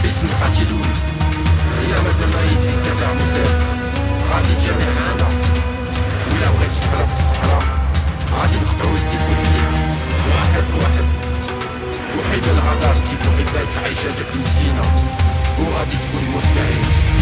باسم القاتلون. إلا مازال مريض في سبع مدات غادي تجي معانا، ولا بغيت تحرق في الصحراء غادي نقطعو يديك ورجليك واحد بواحد. وحيد الغدر كيف وحيد عايشة داك المسكينة، وغادي تكون مفتعل.